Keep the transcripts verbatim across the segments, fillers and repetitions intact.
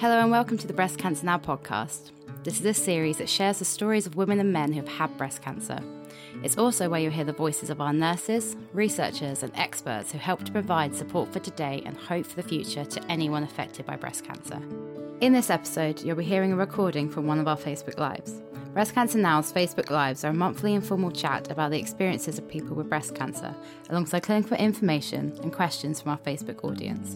Hello and welcome to the Breast Cancer Now podcast. This is a series that shares the stories of women and men who have had breast cancer. It's also where you'll hear the voices of our nurses, researchers and experts who help to provide support for today and hope for the future to anyone affected by breast cancer. In this episode, you'll be hearing a recording from one of our Facebook Lives. Breast Cancer Now's Facebook Lives are a monthly informal chat about the experiences of people with breast cancer, alongside clinical information and questions from our Facebook audience.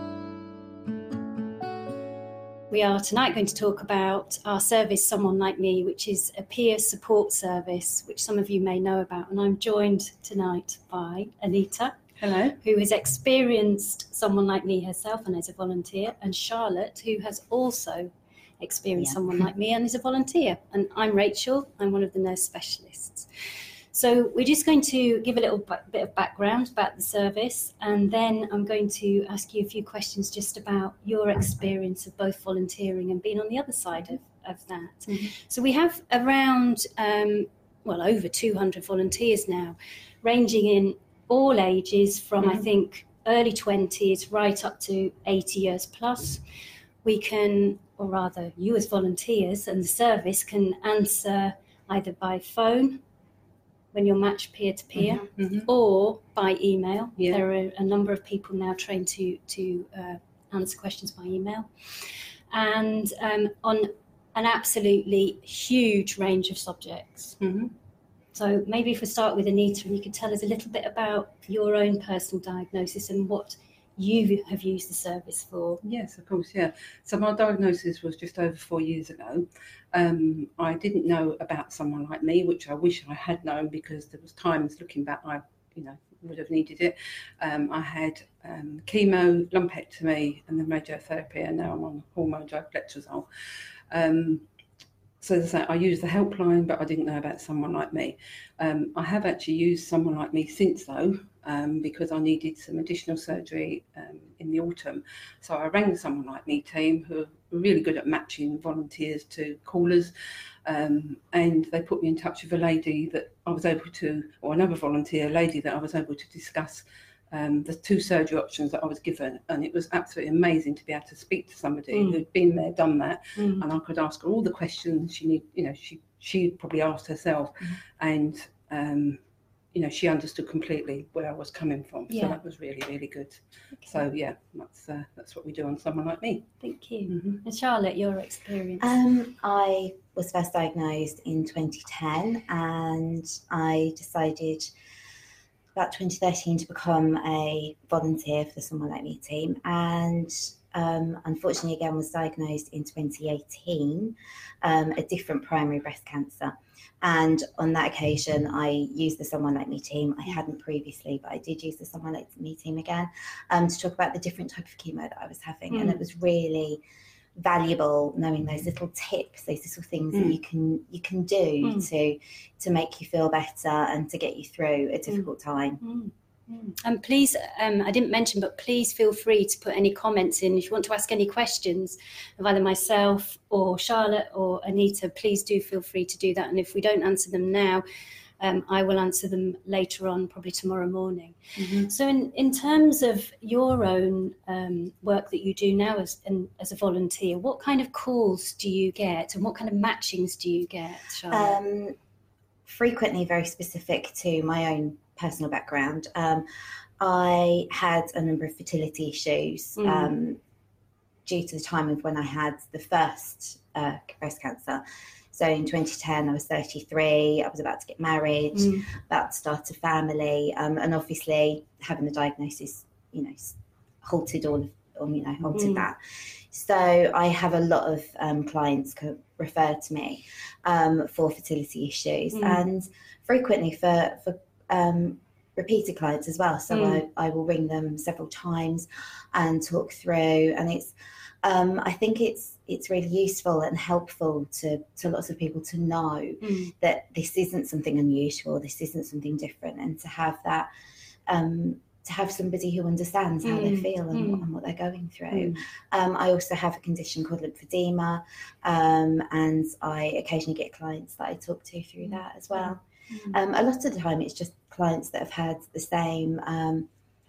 We are tonight going to talk about our service, Someone Like Me, which is a peer support service, which some of you may know about. And I'm joined tonight by Anita. Hello. Who has experienced Someone Like Me herself and is a volunteer, and Charlotte, who has also experienced yeah. Someone Like Me and is a volunteer. And I'm Rachel. I'm one of the nurse specialists. So we're just going to give a little bit of background about the service, and then I'm going to ask you a few questions just about your experience of both volunteering and being on the other side of, of that. Mm-hmm. So we have around, um, well, over two hundred volunteers now, ranging in all ages from, mm-hmm. I think, early twenties right up to eighty years plus. We can, or rather you as volunteers and the service can answer either by phone, when you're matched peer-to-peer, mm-hmm, mm-hmm. or by email. Yeah. There are a number of people now trained to, to uh, answer questions by email. And um, on an absolutely huge range of subjects. Mm-hmm. So maybe if we start with Anita, and you could tell us a little bit about your own personal diagnosis and what you have used the service for. Yes, of course, yeah. So my diagnosis was just over four years ago. Um, I didn't know about Someone Like Me, which I wish I had known, because there was times looking back I, you know, would have needed it. Um, I had um, chemo, lumpectomy, and then radiotherapy, and now I'm on hormone diflexazole. Um, So as I say, I used the helpline, but I didn't know about Someone Like Me. Um, I have actually used Someone Like Me since, though, um, because I needed some additional surgery um, in the autumn. So I rang the Someone Like Me team, who are really good at matching volunteers to callers, um, and they put me in touch with a lady that I was able to, or another volunteer lady that I was able to discuss Um, the two surgery options that I was given, and it was absolutely amazing to be able to speak to somebody mm. who'd been there, done that, mm. and I could ask her all the questions she need, you know, she she probably asked herself, mm. and um, you know, she understood completely where I was coming from. Yeah. So that was really, really good. Okay. So yeah, that's uh, that's what we do on Someone Like Me. Thank you. Mm-hmm. And Charlotte, your experience? Um, I was first diagnosed in twenty ten, and I decided about twenty thirteen to become a volunteer for the Someone Like Me team, and um, unfortunately again was diagnosed in twenty eighteen, um, a different primary breast cancer. And on that occasion I used the Someone Like Me team. I hadn't previously, but I did use the Someone Like Me team again um, to talk about the different type of chemo that I was having. Mm. And it was really valuable knowing those little tips, those little things mm. that you can you can do mm. to to make you feel better and to get you through a difficult mm. time. Mm. Mm. And please, um, I didn't mention, but please feel free to put any comments in. If you want to ask any questions of either myself or Charlotte or Anita, please do feel free to do that. And if we don't answer them now, Um, I will answer them later on, probably tomorrow morning. Mm-hmm. So in, in terms of your own um, work that you do now as, in, as a volunteer, what kind of calls do you get and what kind of matchings do you get, Charlotte? Um, frequently very specific to my own personal background. Um, I had a number of fertility issues mm. um, due to the time of when I had the first uh, breast cancer. So in twenty ten, I was thirty-three, I was about to get married, mm. about to start a family, um, and obviously having the diagnosis, you know, halted all of, or, you know, halted mm. that. So I have a lot of um, clients co- refer to me um, for fertility issues, mm. and frequently for, for um, repeated clients as well. So mm. I, I will ring them several times and talk through, and it's, Um, I think it's it's really useful and helpful to, to lots of people to know mm. that this isn't something unusual, this isn't something different, and to have that, um, to have somebody who understands how mm. they feel and, mm. what, and what they're going through. Mm. Um, I also have a condition called lymphedema, um, and I occasionally get clients that I talk to through that as well. Mm. Um, a lot of the time it's just clients that have had the same um,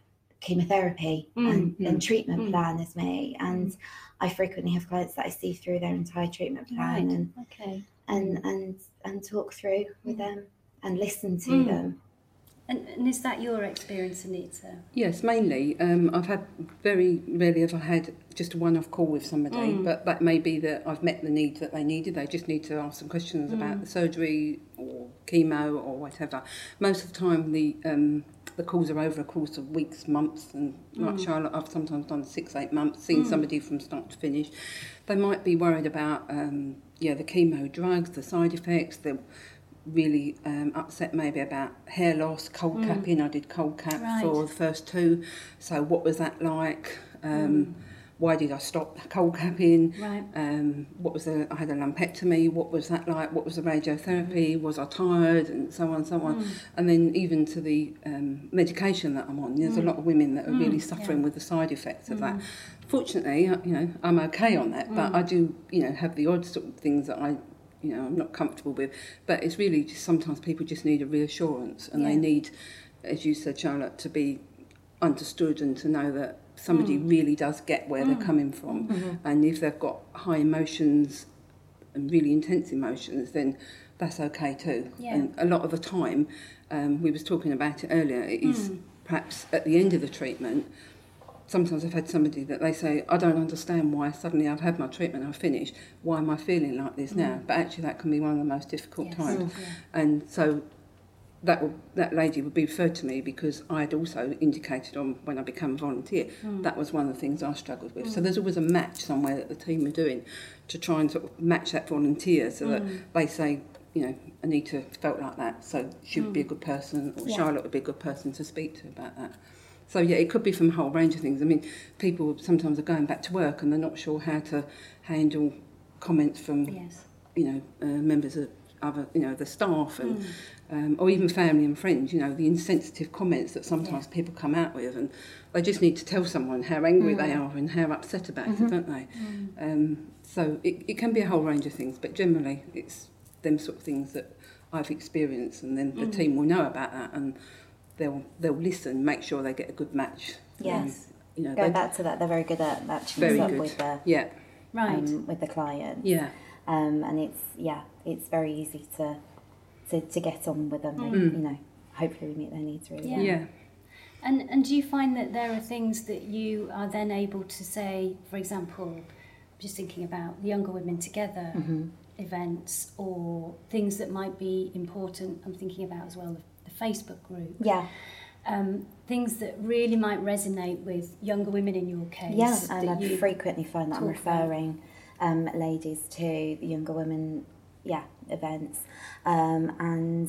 chemotherapy Mm. and, Mm. and treatment Mm. plan as me. And Mm. I frequently have clients that I see through their entire treatment plan Right. and, Okay. and, and, and talk through with Mm. them and listen to Mm. them. And, and is that your experience, Anita? Yes, mainly. Um, I've had very rarely have I had just a one-off call with somebody, Mm. but that may be that I've met the need that they needed. They just need to ask some questions Mm. about the surgery or chemo or whatever. Most of the time, the um, the calls are over a course of weeks, months, and like Mm. Charlotte, I've sometimes done six, eight months, seen Mm. somebody from start to finish. They might be worried about um, yeah the chemo drugs, the side effects, the really um, upset maybe about hair loss, cold Mm. capping. I did cold cap Right. for the first two. So what was that like? Um, Mm. Why did I stop cold capping? Right. Um, what was the? I had a lumpectomy. What was that like? What was the radiotherapy? Was I tired? And so on, so on. Mm. And then even to the um, medication that I'm on. There's a Mm. lot of women that are Mm, really suffering yeah. with the side effects of that. Mm. Fortunately, you know, I'm okay on that, but Mm. I do, you know, have the odd sort of things that I, you know, I'm not comfortable with. But it's really just sometimes people just need a reassurance, and Yeah. they need, as you said, Charlotte, to be understood and to know that somebody Mm. really does get where Mm. they're coming from. Mhm. And if they've got high emotions and really intense emotions, then that's okay too. Yeah. And a lot of the time, um, we was talking about it earlier, it is Mm. perhaps at the end of the treatment. Sometimes I've had somebody that they say, I don't understand why suddenly I've had my treatment, I've finished, why am I feeling like this now? But actually that can be one of the most difficult Yes. times. Yeah. And so that will, that lady would be referred to me because I had also indicated on when I became a volunteer, Mm. that was one of the things I struggled with. So Mm. there's always a match somewhere that the team are doing to try and sort of match that volunteer so that Mm. they say, you know, Anita felt like that, so she would be a Mm. good person, or Yeah. Charlotte would be a good person to speak to about that. So yeah, it could be from a whole range of things. I mean, people sometimes are going back to work and they're not sure how to handle comments from, Yes. you know, uh, members of other, you know, the staff and, Mm. um, or even family and friends. You know, the insensitive comments that sometimes people come out with, and they just need to tell someone how angry Mm. they are and how upset about Mhm. it, don't they? Mm. Um, so it, it can be a whole range of things, but generally it's them sort of things that I've experienced, and then the Mm. team will know about that, and they'll they'll listen, make sure they get a good match. Yes. Um, you know, Going they- back to that, they're very good at matching Very us up good. with the Yeah, Right. um, with the client. yeah, Um, and it's yeah, it's very easy to to, to get on with them. They, Mm. You know, hopefully we meet their needs really Yeah. well. yeah. And and do you find that there are things that you are then able to say, for example, just thinking about the Younger Women Together Mhm. events, or things that might be important, I'm thinking about as well the, the Facebook group, Yeah, um, things that really might resonate with younger women in your case. yeah, and that I you frequently find that I'm talk about. referring um, ladies to the Younger Women, yeah, events, um, and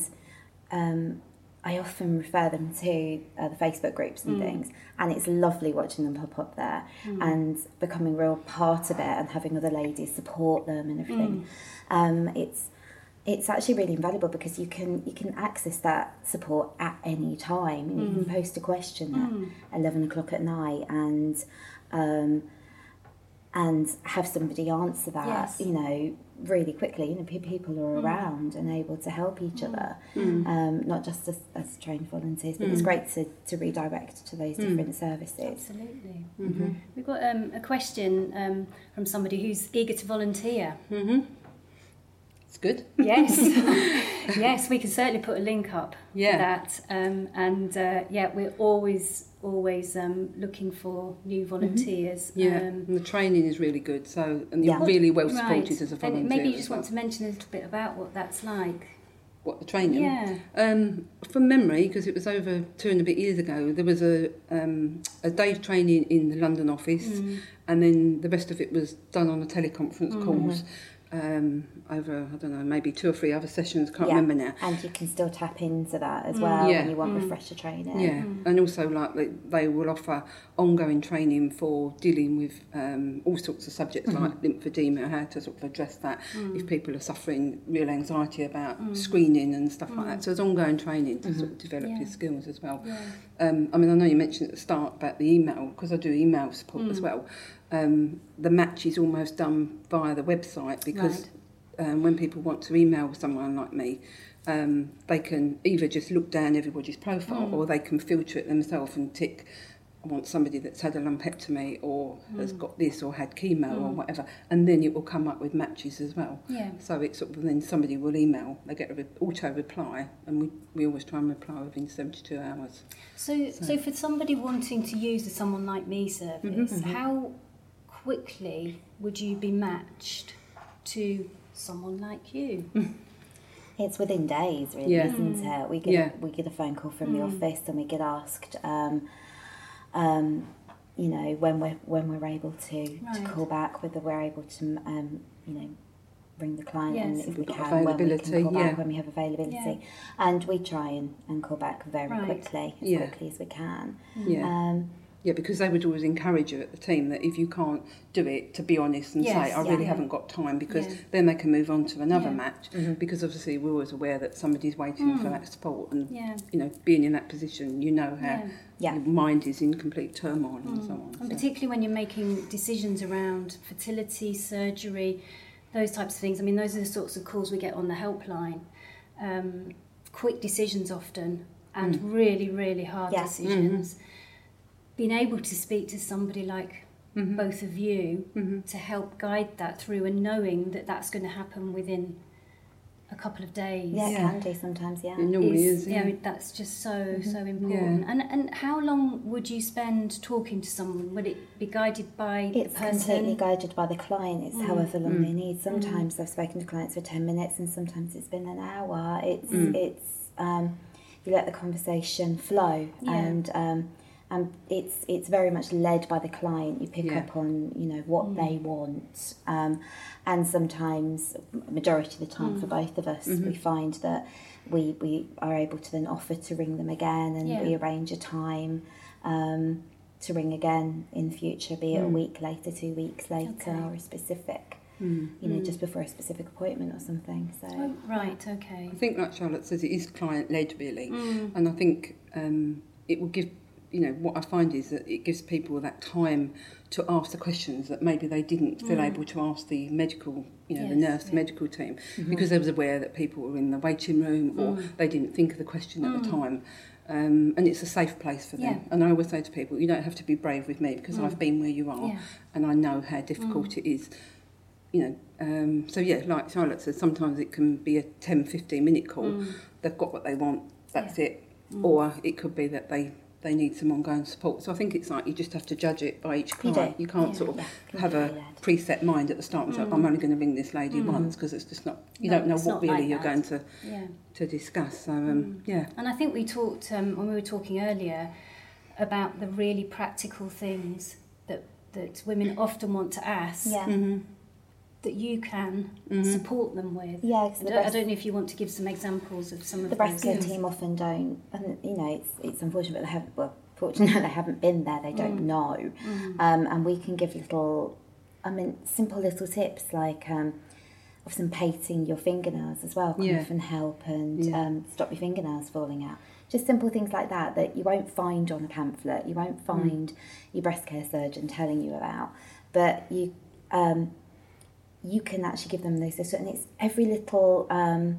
um, I often refer them to uh, the Facebook groups and Mm. things, and it's lovely watching them pop up there Mm. and becoming a real part of it and having other ladies support them and everything. Mm. Um, it's it's actually really invaluable because you can you can access that support at any time, and you can Mm. post a question Mm. at eleven o'clock at night and um, and have somebody answer that, Yes. you know, really quickly. You know, pe- people are Mm. around and able to help each Mm. other, Mm. um, not just as, as trained volunteers, but it's Mm. great to, to redirect to those Mm. different services. Absolutely. Mm-hmm. We've got um, a question um, from somebody who's eager to volunteer. Mm-hmm. It's good. Yes, yes, we can certainly put a link up Yeah. for that. Um, and uh, yeah, we're always, always um, looking for new volunteers. Yeah, Um, and the training is really good. So, and you're Yeah. really well right. supported as a volunteer. And maybe you as just well. want to mention a little bit about what that's like. What, the training? Yeah. Um, from memory, because it was over two and a bit years ago, there was a um, a day's training in the London office, Mm. and then the rest of it was done on a teleconference Mhm. calls um, over, I don't know, maybe two or three other sessions, can't Yeah. remember now. And you can still tap into that as Mm. well Yeah. when you want Mm. refresher training. Yeah, Mm. and also like they, they will offer ongoing training for dealing with um, all sorts of subjects Mhm. like lymphedema, how to sort of address that Mm. if people are suffering real anxiety about Mm. screening and stuff like Mm. that. So there's ongoing training to Mhm. sort of develop Yeah. your skills as well. Yeah. Um, I mean, I know you mentioned at the start about the email, because I do email support as Mm. well. Um, the match is almost done via the website because um, when people want to email someone like me, um, they can either just look down everybody's profile Mm. or they can filter it themselves and tick I want somebody that's had a lumpectomy or mm. has got this or had chemo mm. or whatever, and then it will come up with matches as well. Yeah. So it's sort of, then somebody will email, they get an auto reply, and we, we always try and reply within seventy-two hours. So, so, so for somebody wanting to use the Someone Like Me service, mm-hmm. how quickly would you be matched to someone like you? It's within days, really, yeah. isn't mm. it? We get yeah. we get a phone call from mm. the office, and we get asked, um, um, you know, when we're when we're able to, right. to call back, whether we're able to, um, you know, ring the client, yes. and if we We've can, when we can call yeah. back when we have availability, yeah. and we try and, and call back very right. quickly, as yeah. quickly as we can. Yeah. Um, Yeah, because they would always encourage you at the team that if you can't do it, to be honest and yes, say, I yeah, really yeah. haven't got time, because yeah. then they can move on to another yeah. match, mm-hmm. because obviously we're always aware that somebody's waiting mm. for that support, and yeah. you know, being in that position, you know how yeah. Yeah. your mind is in complete turmoil mm. and so on. And so. particularly when you're making decisions around fertility, surgery, those types of things. I mean, those are the sorts of calls we get on the helpline. Um, quick decisions often, and mm. really, really hard yeah. decisions. Mm-hmm. Being able to speak to somebody like mm-hmm. both of you mm-hmm. to help guide that through, and knowing that that's going to happen within a couple of days. Yeah, yeah. it can do sometimes, yeah. It normally is, is, yeah. yeah. That's just so, mm-hmm. so important. Yeah. And and how long would you spend talking to someone? Would it be guided by It's the person? completely guided by the client. It's Mm. however long Mm. they need. Sometimes mm. I've spoken to clients for ten minutes, and sometimes it's been an hour. It's, Mm. it's um, you let the conversation flow, Yeah. and um, and it's it's very much led by the client. You pick Yeah. up on, you know, what Mm. they want, um, and sometimes, majority of the time Mm. for both of us, Mhm. we find that we we are able to then offer to ring them again, and Yeah. we arrange a time um, to ring again in the future, be it a Mm. week later, two weeks later, Okay. or a specific, Mm. you know, Mm. just before a specific appointment or something. So Oh, right, okay. I think, like Charlotte says, it is client-led really, Mm. and I think um, it will give, you know, what I find is that it gives people that time to ask the questions that maybe they didn't feel Mm. able to ask the medical, you know, the Yes, nurse, the yeah. medical team, Mhm. because they was aware that people were in the waiting room, or Mm. they didn't think of the question at the Mm. time. Um, and it's a safe place for them. Yeah. And I always say to people, you don't have to be brave with me, because Mm. I've been where you are, Yeah. and I know how difficult Mm. it is. You know, um, so yeah, like Charlotte says, sometimes it can be a ten, fifteen minute call. Mm. They've got what they want, that's Yeah. it. Mm. Or it could be that they, they need some ongoing support. So I think it's like you just have to judge it by each You client. do. You, can't Yeah. sort of Yeah, have a completely preset mind at the start and say, Mm. I'm only going to ring this lady Mm. once, because it's just not, you No, don't know it's what not really like you're that. going to, Yeah. to discuss. So um, Mm. yeah. And I think we talked, um, when we were talking earlier, about the really practical things that, that women often want to ask, yeah, Mm-hmm. that you can Mhm. support them with. yeah. I 'cause the don't, I breast, don't know if you want to give some examples of some of the breast those. care team often don't, and you know, it's it's unfortunate, but they haven't. Well, fortunately, they haven't been there. They don't Mm. know, Mm. um, and we can give little, I mean, simple little tips like um, often painting your fingernails as well can Yeah. often help and Yeah. um, stop your fingernails falling out. Just simple things like that that you won't find on a pamphlet. You won't find your breast care surgeon telling you about, but you um, you can actually give them those. And it's every little um,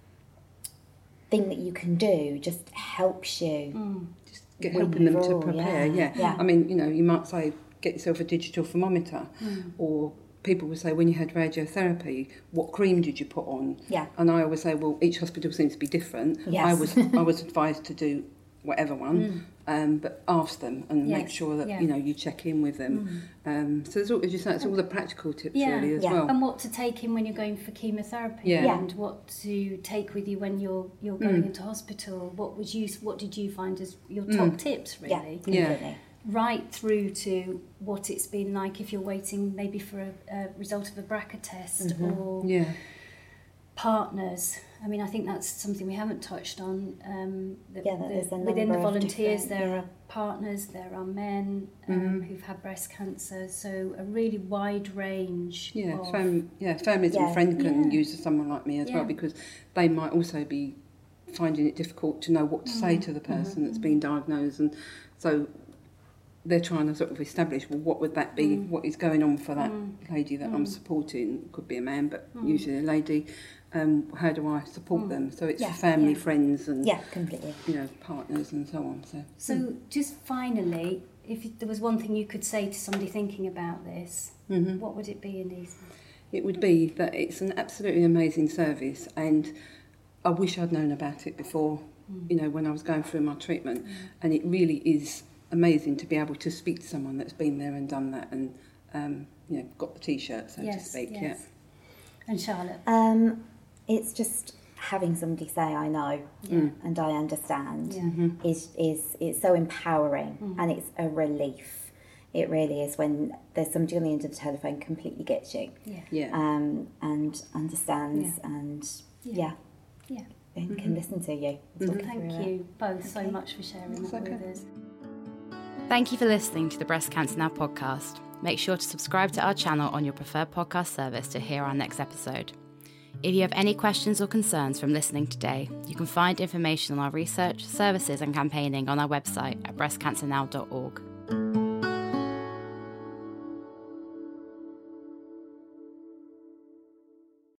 thing that you can do just helps you. Mm. Just get When helping them to you're all- prepare, yeah, yeah. yeah. I mean, you know, you might say, get yourself a digital thermometer, Mm. or people will say, when you had radiotherapy, what cream did you put on? Yeah. And I always say, well, each hospital seems to be different. Yes. I was I was advised to do whatever one, um, but ask them and make Yes, sure that yeah. you know you check in with them. Um, so there's all, as you say, it's all the practical tips Yeah, really as yeah. well. And what to take in when you're going for chemotherapy, Yeah. Yeah. and what to take with you when you're you're going Mm. into hospital. What would you What did you find as your top Mm. tips, Yeah, really? Yeah. completely. Right through to what it's been like if you're waiting maybe for a, a result of a B R C A test, Mhm. or Yeah, partners. I mean, I think that's something we haven't touched on. Um, the, Yeah, that the- there's a within number the of volunteers, different- there yeah. are partners, there are men um, Mhm. who've had breast cancer. So a really wide range. yeah, of, fam- yeah. Families Yeah. and friends can Yeah. use someone like me as Yeah. well, because they might also be finding it difficult to know what to say Mm. to the person Mhm. that's been diagnosed, and so they're trying to sort of establish, well, what would that be? Mm. What is going on for that Mm. lady that I'm Mm. supporting? Could be a man, but Mm. usually a lady. Um, how do I support Mm. them? So it's Yeah. for family, Yeah. friends, and Yeah, completely. you know, partners and so on. So So just finally, if there was one thing you could say to somebody thinking about this, Mm-hmm. what would it be, Anita? It would be that it's an absolutely amazing service, and I wish I'd known about it before, mm. you know, when I was going through my treatment. Mm. And it really is amazing to be able to speak to someone that's been there and done that, and um, you know, got the T-shirt, so yes, to speak. Yes. Yeah. And Charlotte? Um, it's just having somebody say I know yeah. and I understand yeah. mm-hmm. is is it's so empowering, mm. and it's a relief. It really is when there's somebody on the end of the telephone completely gets you, yeah, yeah. Um, and understands, yeah. and yeah, yeah, yeah. and mm-hmm. can listen to you. Mm-hmm. Thank you both okay. so much for sharing That's that okay. with us. Thank you for listening to the Breast Cancer Now podcast. Make sure to subscribe to our channel on your preferred podcast service to hear our next episode. If you have any questions or concerns from listening today, you can find information on our research, services and campaigning on our website at breast cancer now dot org.